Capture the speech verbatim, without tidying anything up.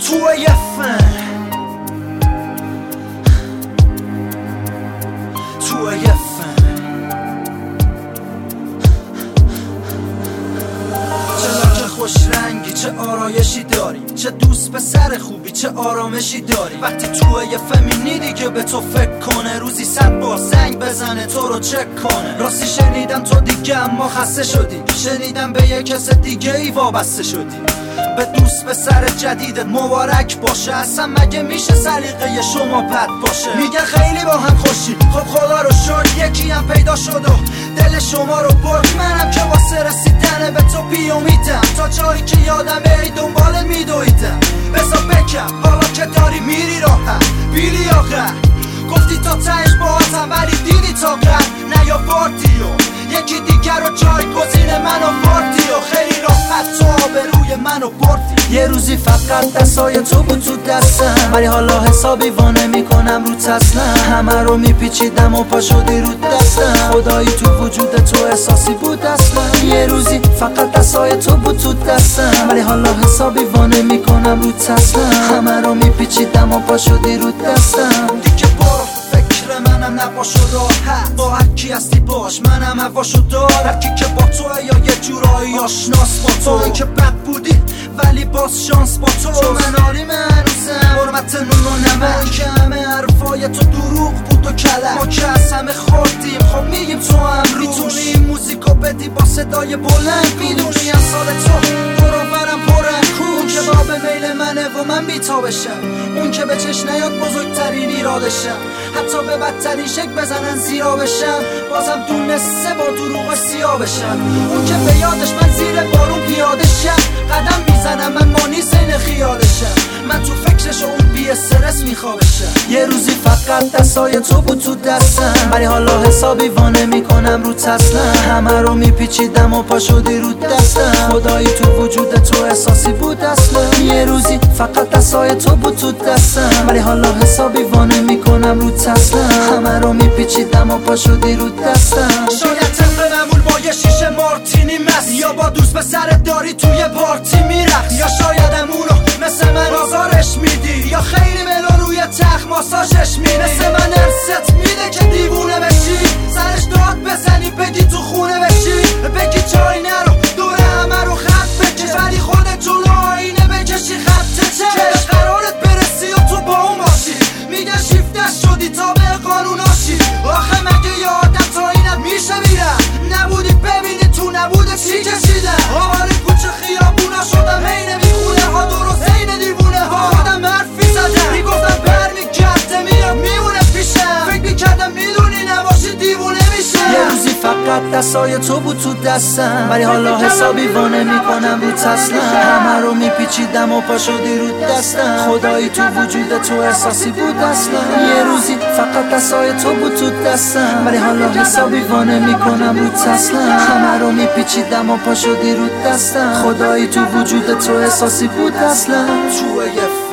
توی فن توی فن چه خوش رنگی، چه آرایشی داری، چه دوست پسر خوبی، چه آرامشی داری. وقتی توی فمینیدی که به تو فکر کنه، روزی صد بار زنگ بزنه تو رو چک کنه. راستی شنیدم تو دیگه اما خسته شدی، شنیدم به یک کس دیگه ای وابسته شدی. به دوست پسر جدیدت مبارک باشه، اصلا مگه میشه سلیقه شما بد باشه؟ میگن خیلی با هم خوشی، خب خدا رو شکر یکی هم پیدا شد و دل شما رو برد. منم که واسه رسیدن به تو بیامیدم، تا جایی که یادم ای دنبالت میدویدم. بذار بکم حالا که داری میری راحت، بیلی آخر گفتی تا تهش باهاتم ولی دیدی تا قد نیاوردی و یکی دیگر رو جایگزین من آوردی و خیلی راحت تو آبروی منو بردی. یه روزی فقط دستای تو بود تو دستم، ولی حالا حسابی وانه میکنم رو تسلم. همه رو میپیچیدم و پا شدی رو دستم، خدایی تو وجود تو احساسی بود اصلا. یه روزی فقط دستای تو بود تو دستم، ولی حالا حسابی وانه میکنم رو تسلم. همه رو میپیچیدم و پا شدی رو دستم. دیگه برو منم نباشو راحت، با هر کی هستی باش، منم هواشو دار. هر کی که با توه یا یه جورایی آشناس با تو، این که بد بودی ولی باز شانس با تو. چون من آریم هنوزم حرمت نون و نمک، که همه حرفای تو دروغ بود و کلک. ما که از همه خوردیم خب میگیم تو هم روش میتونی این موزیکو بدی با صدای بلند. میدونی از سال تو دروبرم پرن اون که با به میل منه و من بیتا بشم، اون که به چشم نیاد بزرگترین ایرادشم. حتی به بدترین شک بزنن زیرا بشم، بازم دونسته با دروغ سیاه بشم. اون که به یادش من زیر بارون پیاده شم، قدم میزنم من مانی سین خیالشم. من تو فکرش و اون بی استرس میخوابشم. یه روزی فقط دستای تو بود تو دستم، ولی حالا حسابی وانه میکنم رو تسلم. همه رو میپیچیدم و پا شدی رو دستم، خدایی تو وجود تو احساسی بود اصلا. یه روزی فقط دستای تو بود تو دستم، ولی حالا حسابی وانه میکنم رو تسلم. همه رو میپیچیدم و پا شدی رو دستم. شاید طبق معمول با یه شیشه مارتینی مست، یا با دوست به سرت داری توی پارتی میرقص، یا شاید امونو مثل من آزارش میدی، یا خیلی ملو روی تخت ماساژش میدی. مثل من ارست میده که دیوونه بشی، سرش داد بزنی بگی تو خونه بشی، بگی جایی نرو دور همه رو خط بکش، ولی خودت جلو آینه بکشی خط چش. قرارت برسی و تو با اون باشی، میگن شیفتش شدی تا به قانون آشی. آخه مگه یه عادت تا اینت میشه میرم؟ نبودی ببینی تو نبوده چی کشیدم. آواره کوچه خیابونا شدم حین میخونه ها، درست حین دیوونه ها. خودم حرفی زدم میگفتم بر میگرده میام میمونه پیشم، فکر میکردم میدونی نباشی دیوونه میشم. یه روزی فقط دستای تو بود تو دستم، ولی حالا حسابی وانه میکنم رو تسلم. همه رو میپیچیدم و پا شدی رو دستم، خدایی تو وجود تو احساسی بود اصلا. یه روزی فقط دستای تو بود تو دستم، ولی حالا حسابی وانه میکنم رو تسلم. همه رو میپیچیدم و پا شدی رو دستم، خدایی تو وجود تو احساسی بود اصلا.